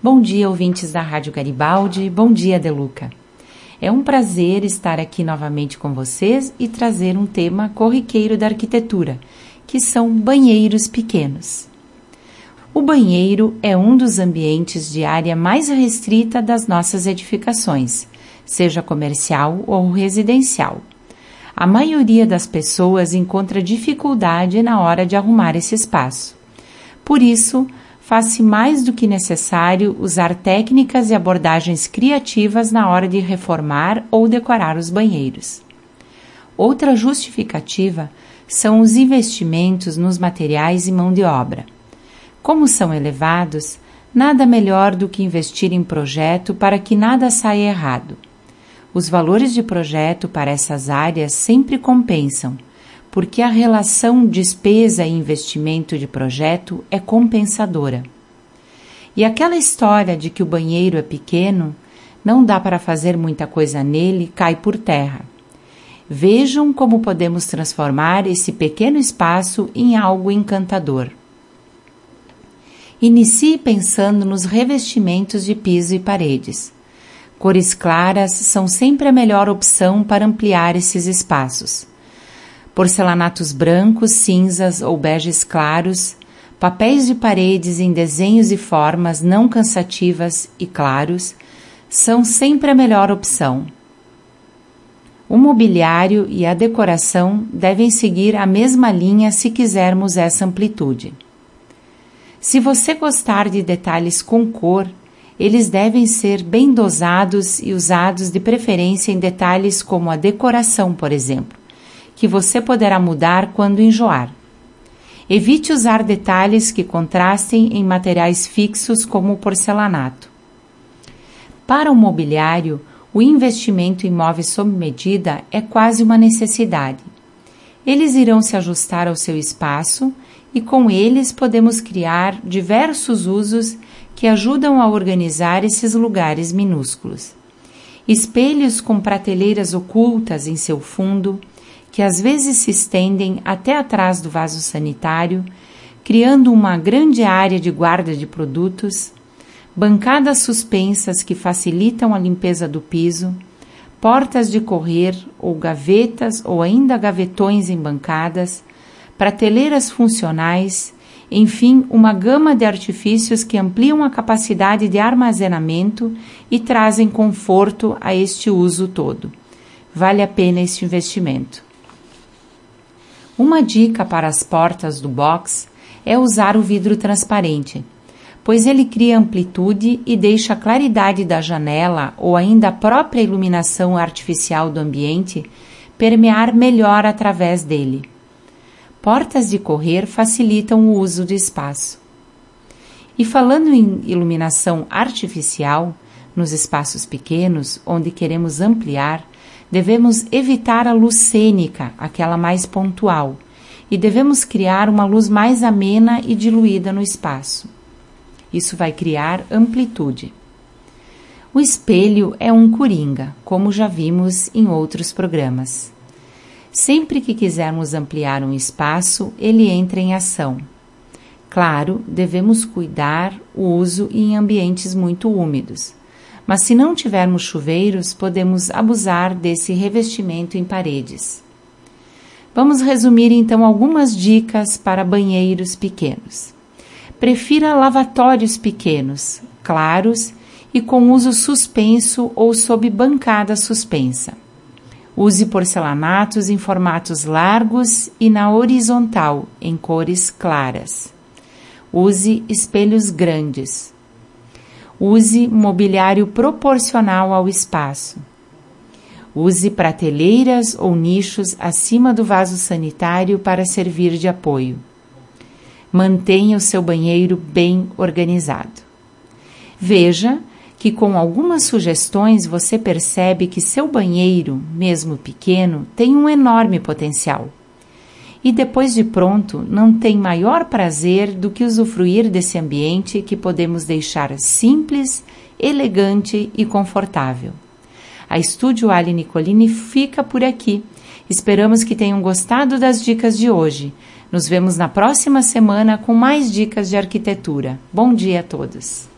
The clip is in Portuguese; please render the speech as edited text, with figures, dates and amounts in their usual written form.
Bom dia, ouvintes da Rádio Garibaldi. Bom dia, Deluca. É um prazer estar aqui novamente com vocês e trazer um tema corriqueiro da arquitetura, que são banheiros pequenos. O banheiro é um dos ambientes de área mais restrita das nossas edificações, seja comercial ou residencial. A maioria das pessoas encontra dificuldade na hora de arrumar esse espaço. Por isso, faz-se mais do que necessário usar técnicas e abordagens criativas na hora de reformar ou decorar os banheiros. Outra justificativa são os investimentos nos materiais e mão de obra. Como são elevados, nada melhor do que investir em projeto para que nada saia errado. Os valores de projeto para essas áreas sempre compensam, porque a relação despesa e investimento de projeto é compensadora. E aquela história de que o banheiro é pequeno, não dá para fazer muita coisa nele, cai por terra. Vejam como podemos transformar esse pequeno espaço em algo encantador. Inicie pensando nos revestimentos de piso e paredes. Cores claras são sempre a melhor opção para ampliar esses espaços. Porcelanatos brancos, cinzas ou beges claros, papéis de paredes em desenhos e formas não cansativas e claros, são sempre a melhor opção. O mobiliário e a decoração devem seguir a mesma linha se quisermos essa amplitude. Se você gostar de detalhes com cor, eles devem ser bem dosados e usados de preferência em detalhes como a decoração, por exemplo, que você poderá mudar quando enjoar. Evite usar detalhes que contrastem em materiais fixos como o porcelanato. Para o mobiliário, o investimento em móveis sob medida é quase uma necessidade. Eles irão se ajustar ao seu espaço e com eles podemos criar diversos usos que ajudam a organizar esses lugares minúsculos. Espelhos com prateleiras ocultas em seu fundo, que às vezes se estendem até atrás do vaso sanitário, criando uma grande área de guarda de produtos, bancadas suspensas que facilitam a limpeza do piso, portas de correr ou gavetas ou ainda gavetões em bancadas, prateleiras funcionais, enfim, uma gama de artifícios que ampliam a capacidade de armazenamento e trazem conforto a este uso todo. Vale a pena este investimento. Uma dica para as portas do box é usar o vidro transparente, pois ele cria amplitude e deixa a claridade da janela ou ainda a própria iluminação artificial do ambiente permear melhor através dele. Portas de correr facilitam o uso do espaço. E falando em iluminação artificial, nos espaços pequenos, onde queremos ampliar, devemos evitar a luz cênica, aquela mais pontual, e devemos criar uma luz mais amena e diluída no espaço. Isso vai criar amplitude. O espelho é um coringa, como já vimos em outros programas. Sempre que quisermos ampliar um espaço, ele entra em ação. Claro, devemos cuidar o uso em ambientes muito úmidos. Mas se não tivermos chuveiros, podemos abusar desse revestimento em paredes. Vamos resumir então algumas dicas para banheiros pequenos. Prefira lavatórios pequenos, claros e com uso suspenso ou sob bancada suspensa. Use porcelanatos em formatos largos e na horizontal, em cores claras. Use espelhos grandes. Use mobiliário proporcional ao espaço. Use prateleiras ou nichos acima do vaso sanitário para servir de apoio. Mantenha o seu banheiro bem organizado. Veja que com algumas sugestões você percebe que seu banheiro, mesmo pequeno, tem um enorme potencial. E depois de pronto, não tem maior prazer do que usufruir desse ambiente que podemos deixar simples, elegante e confortável. A Estúdio Ali Nicolini fica por aqui. Esperamos que tenham gostado das dicas de hoje. Nos vemos na próxima semana com mais dicas de arquitetura. Bom dia a todos!